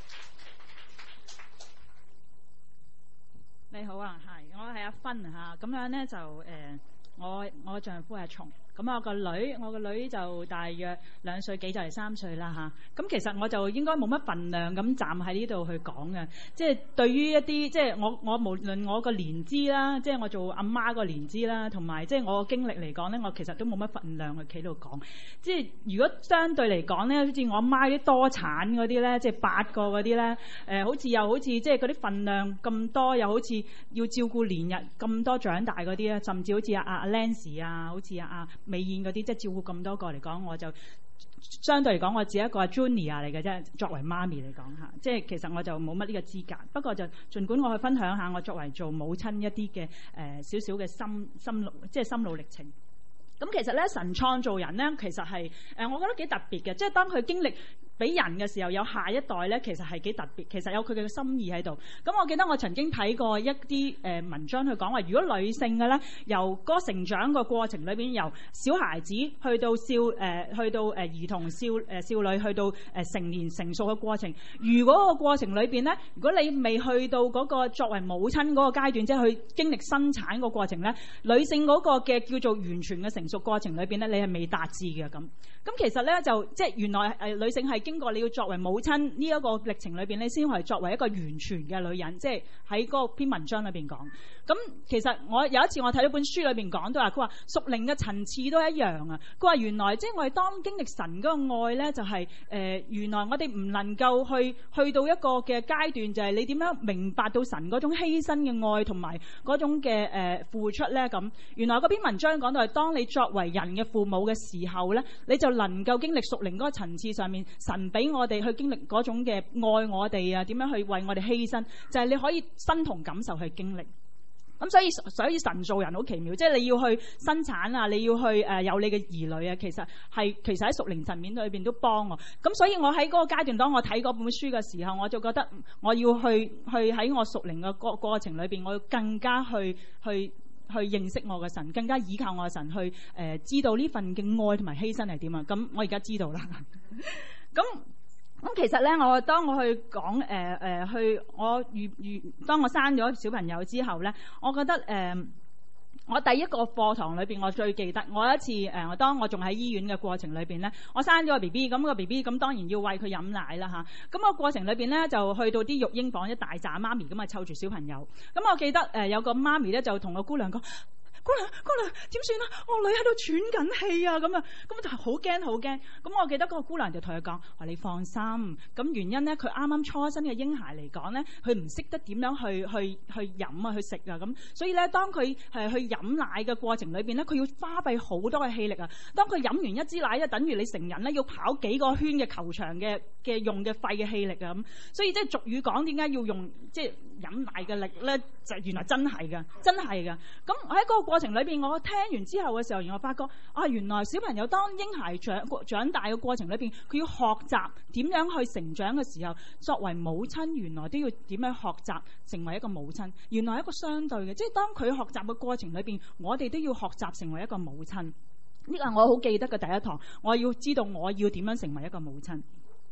你好啊，係我係阿芬嚇，咁樣咧就誒、呃，我我丈夫係松，咁我個女，我個女就大約兩歲幾就嚟三歲啦嚇。咁、啊、其實我就應該冇乜份量咁站喺呢度去講嘅，即係對於一啲即係我我無論我個年資啦，即係我做阿媽個年資啦，同埋即係我個經歷嚟講咧，我其實都冇乜份量去企度講。即係如果相對嚟講咧，好似我阿媽啲多產嗰啲咧，即係八個嗰啲咧，誒、呃、好似又好似即係嗰啲份量咁多，又好似要照顧連日咁多長大嗰啲咧，甚至好似阿阿 Lancy 啊，好似阿阿美燕嗰啲，即係照顧咁多個嚟講，我就相對嚟講，我只係一個 Junior 嚟嘅啫。作為媽咪嚟講嚇，即係其實我就冇乜呢個資格。不過就儘管我去分享下我作為做母親一啲嘅誒少少嘅心心路，即係心路歷程。咁其實咧，神創造人咧，其實係誒、呃，我覺得幾特別嘅。即係當佢經歷俾人嘅時候，有下一代咧，其實係幾特別。其實有佢嘅心意喺度。咁我記得我曾經睇過一啲誒、呃、文章去講話，如果女性嘅咧，由嗰個成長個過程裏邊，由小孩子去到少誒、呃，去到誒、呃、兒童少誒、呃、少女，去到誒、呃、成年成熟嘅過程。如果個過程裏邊咧，如果你未去到嗰個作為母親嗰個階段，即係去經歷生產個過程咧，女性嗰個嘅叫做完全嘅成熟過程裏邊咧，你係未達至嘅咁。咁其實咧就即係原來誒女性係經過你要作為母親呢一個歷程裏邊咧，先係作為一個完全嘅女人，即係喺嗰篇文章裏邊講。咁其實我有一次我睇到本書裏邊講到話，佢話屬靈嘅層次都一樣啊。佢話原來即係我哋當經歷神嗰個愛咧，就係、是、誒、呃、原來我哋唔能夠去去到一個嘅階段，就係你點樣明白到神嗰種犧牲嘅愛同埋嗰種嘅誒、呃、付出咧。咁原來嗰篇文章講到係當你作為人嘅父母嘅時候咧，你就能夠經歷屬靈嗰個層次上面，神俾我哋去經歷嗰種嘅愛我哋啊，點樣去為我哋犧牲，就係、是、你可以身同感受去經歷。咁所以所以神造人好奇妙，即係你要去生產啊，你要去誒、呃、有你嘅兒女啊，其實係其實喺屬靈層面裏邊都幫我。咁所以我喺嗰個階段，當我睇嗰本書嘅時候，我就覺得我要去去喺我屬靈嘅過過程裏邊，我要更加去去去認識我嘅神，更加依靠我嘅神去誒、呃、知道呢份嘅愛同埋犧牲係點啊。咁我而家知道啦。咁咁其實咧，我當我去講誒誒、呃、去我預預當我生咗小朋友之後咧，我覺得誒、呃、我第一個課堂裏邊，我最記得我有一次誒、呃，當我仲喺醫院嘅過程裏邊咧，我生咗個 B B， 咁個 B B 咁當然要餵佢飲奶啦嚇。咁、啊、個過程裏邊咧，就去到啲育嬰房，一大紮媽咪咁啊湊住小朋友。咁我記得誒、呃、有個媽咪咧就同個姑娘講。姑娘，姑娘點算啊？我女喺度喘緊氣啊！咁啊，咁就好驚好驚。咁我記得嗰個姑娘就同佢講：話你放心。咁原因咧，佢啱啱初生嘅嬰孩嚟講咧，佢唔識得點樣去去去飲啊，去食啊咁。所以咧，當佢係去飲奶嘅過程裏邊咧，佢要花費好多嘅氣力啊。當佢飲完一支奶，就等於你成人咧要跑幾個圈嘅球場嘅嘅用嘅肺嘅氣力啊咁。所以即係俗語講點解要用即係飲奶嘅力咧，就原來真係㗎，真係㗎。咁喺嗰個過程裏邊，我聽完之後嘅時候，原來發覺啊，原來小朋友當嬰孩長長大嘅過程裏邊，佢要學習點樣去成長嘅時候，作為母親，原來都要點樣學習成為一個母親。原來係一個相對嘅，即係當佢學習嘅過程裏邊，我哋都要學習成為一個母親。呢個係我好記得嘅第一堂，我要知道我要點樣成為一個母親。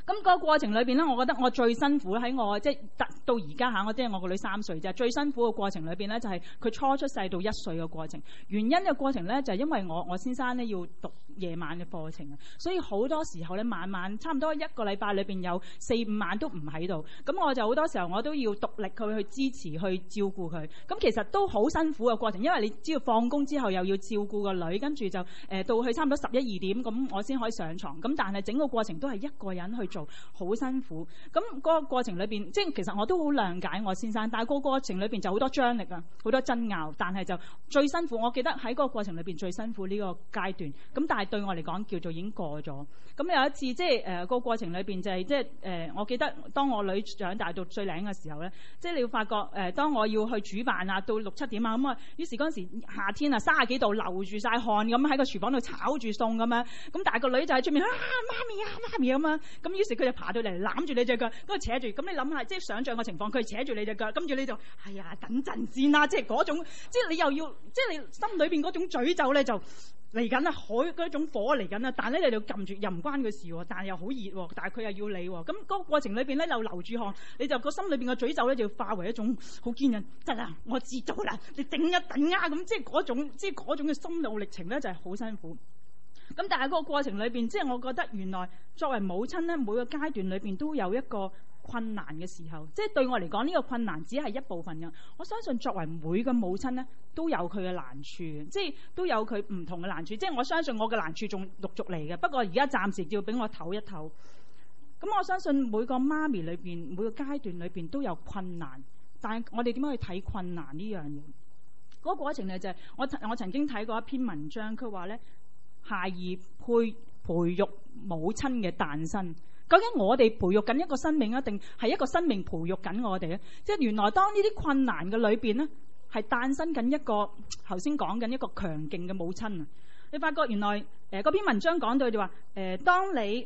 咁個過程裏邊咧，我覺得我最辛苦喺我即係到而家嚇，我即係我個女三歲啫。最辛苦嘅過程裏邊咧，就係佢初出世到一歲嘅過程。原因嘅過程咧，就係因為我我先生咧要讀夜晚嘅課程啊，所以好多時候咧晚晚差唔多一個禮拜裏邊有四五晚都唔喺度。咁我就好多時候我都要獨力佢去支持去照顧佢。咁其實都好辛苦嘅過程，因為你知道放工之後又要照顧個女，跟住就誒、呃、到去差唔多十一二點，咁我先可以上床。咁但係整個過程都係一個人去做，好辛苦。咁嗰個過程裏邊，即係其實我都好諒解我先生，但係個過程裏邊就好多張力啊，好多爭拗。但係就最辛苦，我記得喺嗰個過程裏邊最辛苦呢個階段。咁但係對我嚟講叫做已經過咗。咁有一次即係誒個過程裏邊就係即係誒，我記得當我女長大到最靚嘅時候咧，即係你要發覺誒、呃，當我要去煮飯啊，到六七點啊，咁啊，於是嗰陣時夏天啊，三十幾度流住晒汗咁喺個廚房度炒住餸咁樣，咁但係個女就喺出面啊媽咪啊媽咪咁啊，咁於是佢就爬到嚟攬住你隻腳，咁啊扯住，咁你諗下即係想像個情況，佢扯住你隻腳，跟住你就係呀、哎、等陣先啦，即係嗰種，即係你又要，即係你心裏邊嗰種詛咒咧就嚟緊啦，海嗰種火嚟緊啦，但係咧你就撳住又唔關佢事喎，但係又好熱喎，但係佢又要你喎，咁嗰個過程裏邊咧又流住汗，你就個心裏邊嘅詛咒咧就要化為一種好堅韌，得啦，我知道啦，你頂一頂啊，咁即係嗰種即係嗰種嘅心路歷程咧就係好辛苦。咁但係嗰個過程裏邊，即係我覺得原來作為母親咧，每個階段裏邊都有一個困難嘅時候，即係對我嚟講呢個困難只係一部分嘅。我相信作為每個母親咧，都有佢嘅難處，即係都有佢唔同嘅難處。即係我相信我嘅難處仲陸續嚟嘅，不過而家暫時要俾我唞一唞。咁我相信每個媽咪裏邊每個階段裏邊都有困難，但係我哋點樣去睇困難呢樣嘢？嗰個過程咧就係我我曾經睇過一篇文章，佢話咧孩兒培培育母親嘅誕生。究竟我哋培育緊一個生命啊，定係一個生命培育緊我哋咧？即係原來當呢啲困難嘅裏邊咧，係誕生緊一個頭先講緊一個強勁嘅母親啊！你發覺原來誒嗰篇文章講到就話誒，當你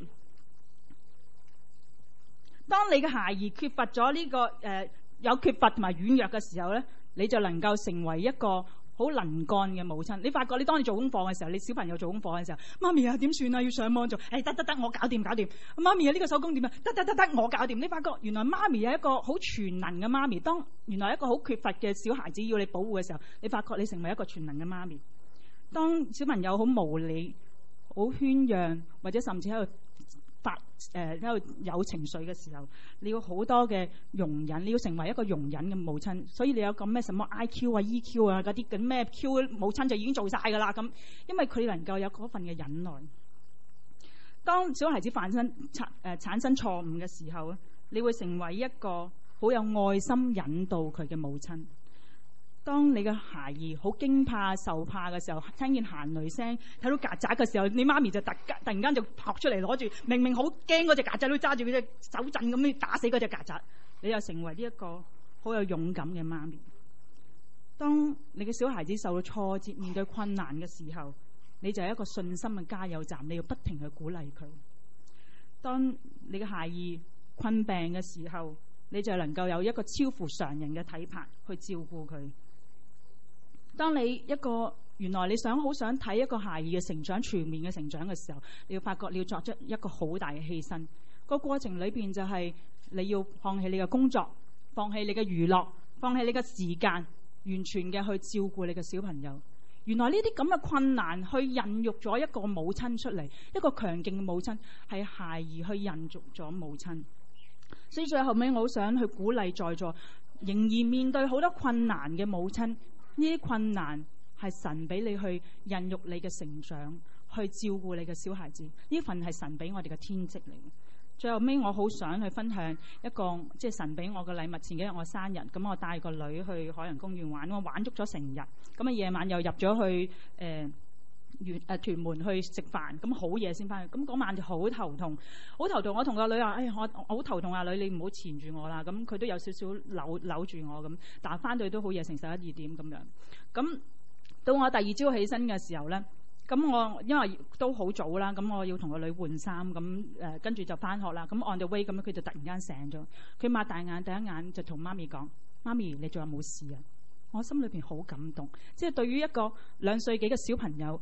當你嘅孩兒缺乏咗呢個誒有缺乏同埋軟弱嘅時候咧，你就能夠成為一個好能幹嘅母親。你發覺你當你做功課嘅時候，你小朋友做功課嘅時候，媽咪啊點算啊？要上網做，誒得得得，我搞掂搞掂。媽咪啊呢個手工點啊？得得得得，我搞掂。你發覺原來媽咪係一個好全能嘅媽咪。當原來一個好缺乏嘅小孩子要你保護嘅時候，你發覺你成為一個全能嘅媽咪。當小朋友好無理、好喧嚷，或者甚至喺度發誒喺度有情緒嘅時候，你要好多嘅容忍，你要成為一個容忍嘅母親。所以你有咁咩什麼 I Q 啊 E Q 啊嗰啲咁咩 Q， 母親就已經做晒㗎啦。咁因為佢能夠有嗰份嘅忍耐。當小孩子產生產誒產生錯誤嘅時候，你會成為一個好有愛心引導佢嘅母親。當你嘅孩兒好驚怕受怕嘅時候，聽見行雷聲，睇到曱甴嘅時候，你媽咪就突突然間就撲出嚟攞住，明明好驚嗰隻曱甴都揸住佢隻手震咁樣打死嗰隻曱甴，你又成為呢一個好有勇敢嘅媽咪。當你嘅小孩子受到挫折、面對困難嘅時候，你就係一個信心嘅加油站，你要不停去鼓勵佢。當你嘅孩兒困病嘅時候，你就能夠有一個超乎常人嘅體魄去照顧佢。當你一個原來你想好想睇一個孩兒嘅成長全面嘅成長嘅時候，你要發覺你要作出一個好大嘅犧牲。個過程裏邊就係你要放棄你嘅工作，放棄你嘅娛樂，放棄你嘅時間，完全嘅去照顧你嘅小朋友。原來呢啲咁嘅困難去孕育咗一個母親出嚟，一個強勁嘅母親係孩兒去孕育咗母親。所以最後尾我好想去鼓勵在座仍然面對好多困難嘅母親。呢啲困難係神俾你去孕育你嘅成長，去照顧你嘅小孩子。呢份係神俾我哋嘅天職嚟。最後尾我好想去分享一個即係神俾我嘅禮物。前幾日我生日，咁我帶個女去海洋公園玩，我玩足咗成日。咁啊夜晚又入咗去誒屯誒屯門去食飯，咁好夜先翻去。咁嗰晚就好頭痛，好頭痛。我同個女話：哎呀，我我好頭痛啊，女，你唔好纏住我啦。咁佢都有少少扭扭住我咁，但係翻到去都好夜，成十一二點咁樣。咁到我第二朝起身嘅時候咧，咁我因為都好早啦，咁我要同個女換衫，咁誒跟住就翻學啦。咁 on the way 咁樣，佢就突然間醒咗，佢擘大眼，第一眼就同媽咪講：媽咪，你仲有冇事啊？我心裏邊好感動，即係對於一個兩歲幾嘅小朋友。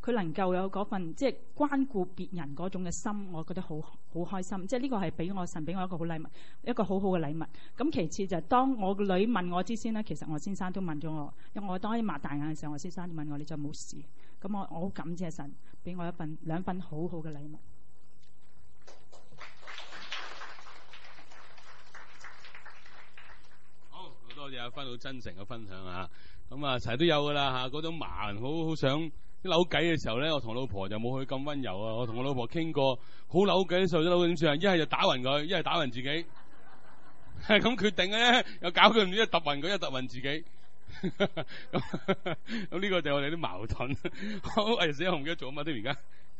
佢能夠有嗰份即係關顧別人嗰種嘅心，我覺得好好開心。即係呢個係俾我神俾我一個好禮物，一個好好嘅禮物。咁其次就係當我個女問我之先咧，其實我先生都問咗我，因為我當時擘大眼嘅時候，我先生都問我你就冇事。咁我我好感謝神俾我一份兩份好好嘅禮物。 好，好多謝阿芬好真誠嘅分享啊！咁啊，成日都有噶啦嚇，嗰種麻人好好想啲扭計嘅時候咧，我同老婆就冇佢咁温柔啊！我同我老婆傾過，好扭計嘅時候，啲扭計點算啊？一係就打暈佢，一係打暈自己，係咁決定嘅啫。又搞佢唔知一揼暈佢，一揼暈自己。咁咁呢個就係我哋啲矛盾。好，誒死我唔記得做乜添而家。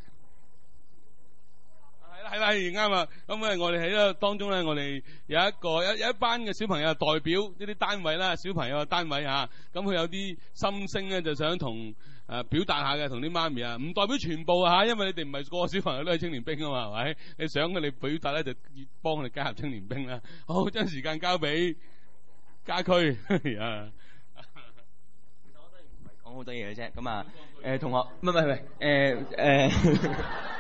係啦係啦，啱啊！咁誒，我哋喺呢當中咧，我哋有一個有有一班嘅小朋友代表呢啲單位啦，小朋友嘅單位嚇，咁佢有啲心聲咧，就想同誒表達下嘅，同啲媽咪啊，唔代表全部啊嚇，因為你哋唔係個個小朋友都係青年兵啊嘛，係咪？你想佢哋表達咧，就幫佢哋加入青年兵啦。好，將時間交俾家駒啊。 講好多嘢嘅啫，咁啊，誒同學，唔係唔係唔係，誒誒。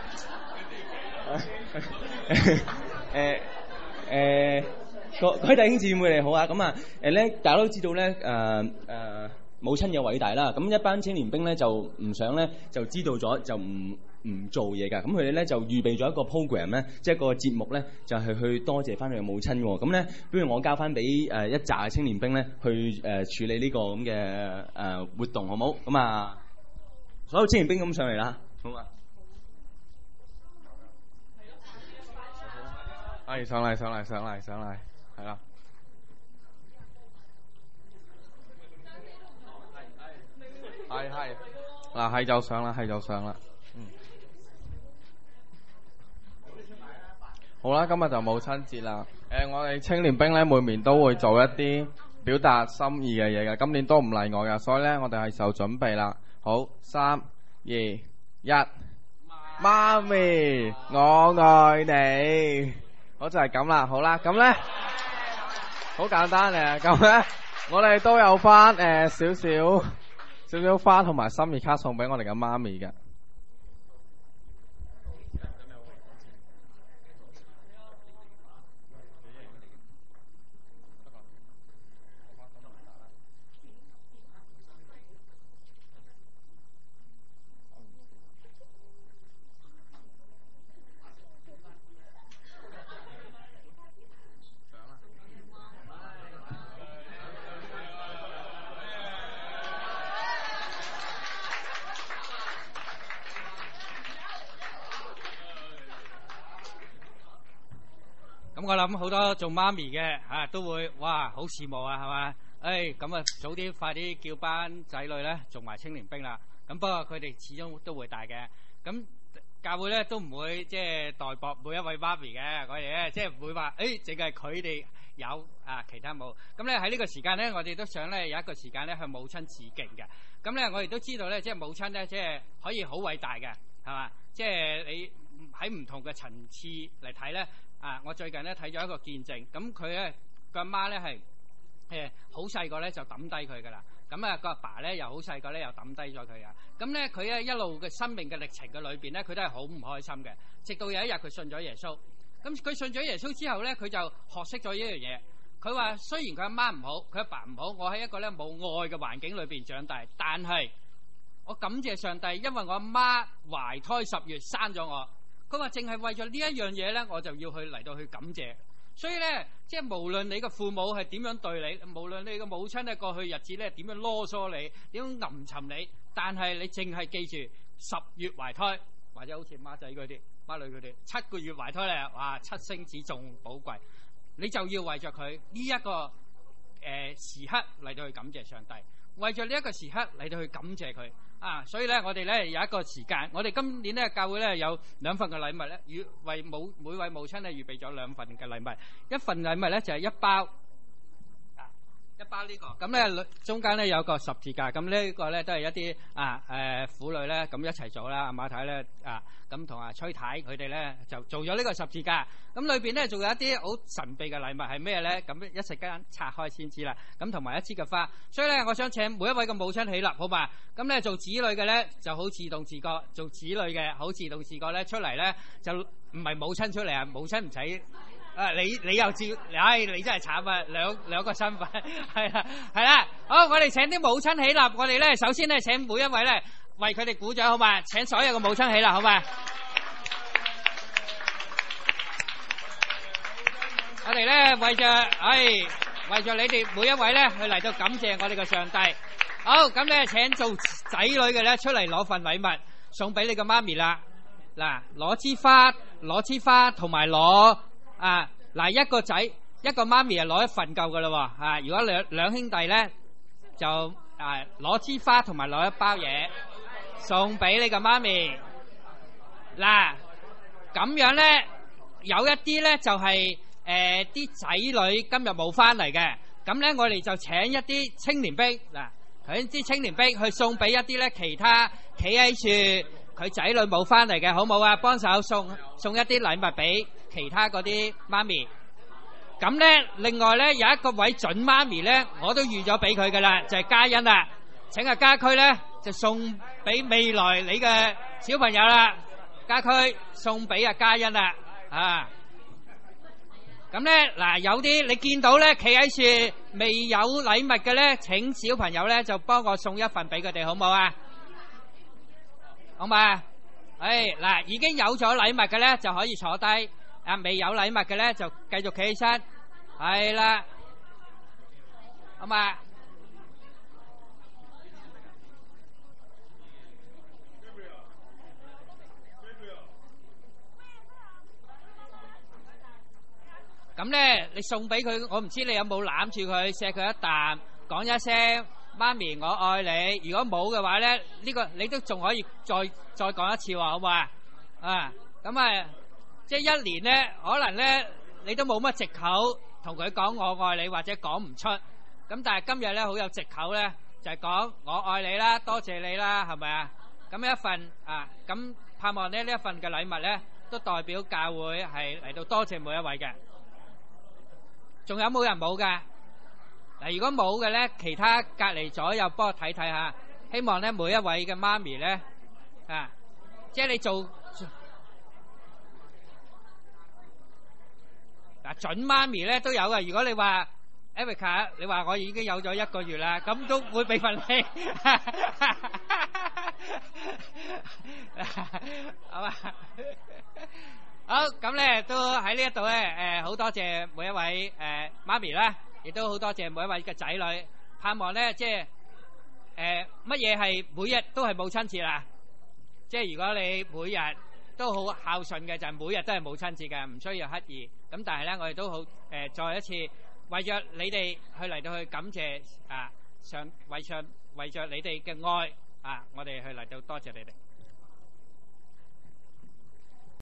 誒誒，各各位弟兄姊妹你好啊！咁啊，誒咧，大家都知道咧，誒誒，母親有偉大啦。咁一班青年兵咧就唔想咧，就知道咗就唔唔做嘢㗎。咁佢哋咧就預備咗一個 program 咧，即係一個節目咧，就係去多謝翻佢嘅母親喎。咁咧，不如我交翻俾誒一紮青年兵咧去誒處理呢個咁嘅誒活動，好冇？咁啊，所有青年兵咁上嚟啦，好嘛？ 係上嚟上嚟上嚟上嚟，係啦。係係，嗱係就上啦，係就上啦。嗯。好啦，今日就母親節啦。誒、呃，我哋青年兵咧每年都會做一啲表達心意嘅嘢嘅，今年都唔例外嘅，所以咧我哋係就準備啦。好，三、二、一，媽咪，我愛你。好就係咁啦，好啦，咁咧好簡單嘅，咁咧我哋都有翻誒少少少少花同埋心意卡送俾我哋嘅媽咪嘅。 咁我諗好多做媽咪嘅嚇都會哇好羨慕啊，係嘛？誒咁啊早啲快啲叫班仔女咧做埋青年兵啦。咁不過佢哋始終都會大嘅。咁教會咧都唔會即係代薄每一位媽咪嘅嗰嘢，即係唔會話誒淨係佢哋有啊，其他冇。咁咧喺呢個時間咧，我哋都想咧有一個時間咧向母親致敬嘅。咁咧我哋都知道咧，即係母親咧即係可以好偉大嘅，係嘛？即係你喺唔同嘅層次嚟睇咧。啊！我最近咧睇咗一個見證，咁佢咧個阿媽咧係誒好細個咧就抌低佢噶啦，咁啊個阿爸咧又好細個咧又抌低咗佢噶，咁咧佢咧一路嘅生命嘅歷程嘅裏邊咧，佢都係好唔開心嘅，直到有一日佢信咗耶穌，咁佢信咗耶穌之後咧，佢就學識咗一樣嘢，佢話雖然佢阿媽唔好，佢阿爸唔好，我喺一個咧冇愛嘅環境裏邊長大，但係我感謝上帝，因為我阿媽懷胎十月生咗我。佢話淨係為咗呢一樣嘢咧，我就要去嚟到去感謝。所以咧，即係無論你嘅父母係點樣對你，無論你嘅母親咧過去日子咧點樣囉嗦你，點樣吟沉你，但係你淨係記住十月懷胎，或者好似孖仔嗰啲、孖女嗰啲七個月懷胎咧，哇七星子仲寶貴，你就要為咗佢呢一個誒、呃、時刻嚟到去感謝上帝，為咗呢一個時刻嚟到去感謝佢。啊，所以咧，我哋咧有一個時間，我哋今年咧教會咧有兩份嘅禮物咧，預為母每位母親咧預備咗兩份嘅禮物，一份禮物咧就係、是、一包，啊一包呢、這個，咁咧中間咧有個十字架，咁呢個咧都係一啲啊誒婦女咧咧，咁一齊做啦。阿馬太咧啊，咁同阿崔太佢哋咧就做咗呢個十字架。咁裏邊咧仲有一啲好神秘嘅禮物係咩咧？咁一陣間拆開先知啦。咁同埋一支嘅花。所以咧，我想請每一位嘅母親起立，好嘛？咁咧做子女嘅咧就好自動自覺，做子女嘅好自動自覺咧出嚟咧就唔係母親出嚟啊，母親唔使。啊！你你又照，唉！你真係慘啊！兩兩個身份，係啦，係啦。好，我哋請啲母親起立。我哋咧首先咧請每一位咧為佢哋鼓掌，好嘛？請所有嘅母親起立，好嘛？我哋咧為著，唉，為著你哋每一位咧去嚟到感謝我哋嘅上帝。好，咁咧請做仔女嘅咧出嚟攞份禮物送俾你嘅媽咪啦。嗱，攞支花，攞支花同埋攞。啊！嗱，一個仔一個媽咪啊，攞一份夠噶啦喎！啊，如果兩兩兄弟咧，就啊攞支花同埋攞一包嘢送俾你個媽咪。嗱，咁樣咧有一啲咧就係誒啲仔女今日冇翻嚟嘅，咁咧我哋就請一啲青年兵嗱，佢啲青年兵去送俾一啲咧其他企喺處佢仔女冇翻嚟嘅，好冇啊？幫手送送一啲禮物俾其他嗰啲媽咪，咁咧另外咧有一個位準媽咪咧，我都預咗俾佢噶啦，就係嘉欣啦。請阿家駒咧就送俾未來你嘅小朋友啦，家駒送俾阿嘉欣啦，啊，咁咧嗱有啲你見到咧企喺處未有禮物嘅咧，請小朋友咧就幫我送一份俾佢哋，好冇啊？好嘛？誒嗱，已經有咗禮物嘅咧就可以坐低。啊！未有禮物嘅咧，就繼續企起身，係啦，好嘛？咁咧，你送俾佢，我唔知你有冇攬住佢，錫佢一啖，講一聲媽咪我愛你。如果冇嘅話咧，呢個你都仲可以再再講一次喎，好嘛？啊，咁啊〜即係一年咧，可能咧你都冇乜藉口同佢講我愛你，或者講唔出。咁但係今日咧好有藉口咧，就係講我愛你啦，多謝你啦，係咪啊？咁一份啊，咁盼望咧呢一份嘅禮物咧，都代表教會係嚟到多謝每一位嘅。仲有冇人冇㗎？嗱，如果冇嘅咧，其他隔離左右幫我睇睇下。希望咧每一位嘅媽咪咧啊，即係你做。嗱，準媽咪咧都有嘅。如果你話 Erica， 你話我已經有咗一個月啦，咁都會俾份你，好嘛？好，咁咧都喺呢一度咧，誒好多謝每一位誒媽咪啦，亦都好多謝每一位嘅仔女。盼望咧，即係誒乜嘢係每日都係母親節啦。即係如果你每日都好孝順嘅，就係每日都係母親節嘅，唔需要刻意。咁但係咧，我哋都好誒，再一次為咗你哋去嚟到去感謝啊上為上為著你哋嘅愛啊，我哋去嚟到多謝你哋。